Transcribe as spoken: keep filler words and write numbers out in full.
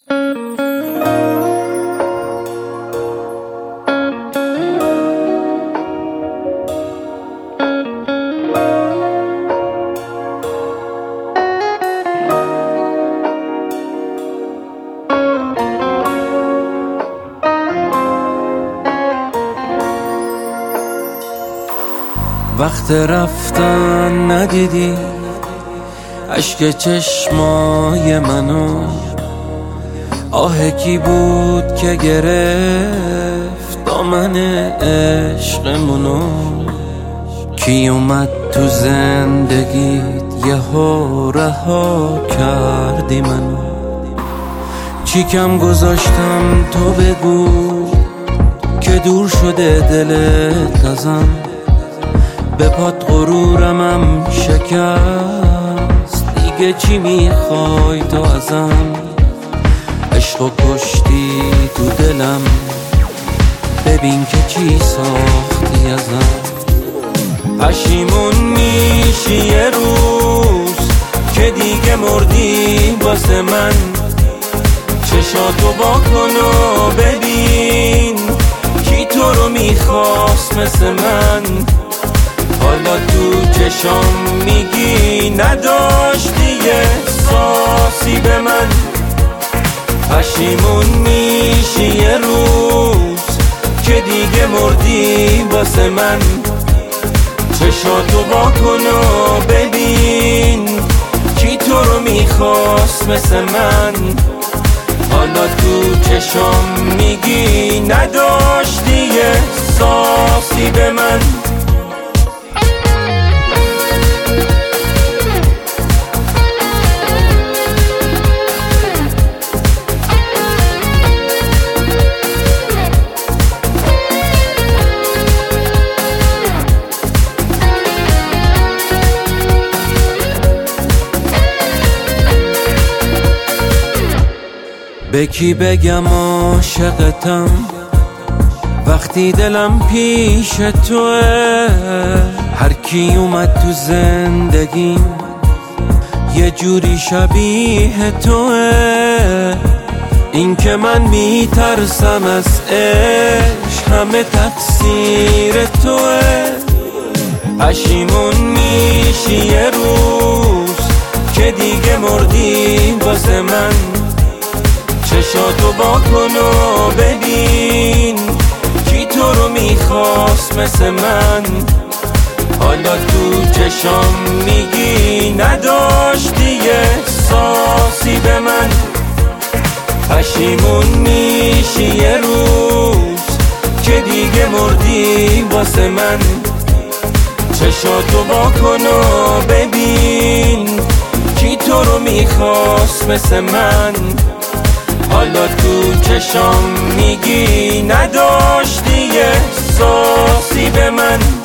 وقت رفتن ندیدی اشک چشمای منو، آه کی بود که گرفت دامن عشقمونو؟ کی اومد تو زندگیت یهو رها کردی منو؟ چی کم گذاشتم تو بگو که دور شده دلت ازم؟ به پات غرورمم شکست، دیگه چی میخوای تو ازم؟ عشقو کشتی تو دلم، ببین که چی ساختی ازم. پشیمون میشی یه روز که دیگه مردی واسه من، چشاتو با کن و ببین کی تو رو میخواست مثل من. حالا تو چشام میگی نداشتی احساسی به من. پشیمون میشی یه روز که دیگه مردی واسه من، چشاتو با کن و ببین کی تو رو میخواست مثل من. حالا تو چشام میگی نداشتی احساسی به من. به کی بگم عاشقتم وقتی دلم پیش توه؟ هر کی اومد تو زندگیم یه جوری شبیه توه. این که من میترسم از عشق همه تقصیر توه. پشیمون میشی یه روز که دیگه مردی واسه من، چشاتو با کن و ببین کی تو رو میخواست مثل من. حالا تو چشام میگی نداشتی احساسی به من. پشیمون میشی یه روز که دیگه مردی واسه من، چشاتو با کن و ببین کی تو رو میخواست مثل من. حالا تو چشام میگی نداشتی احساسی به من.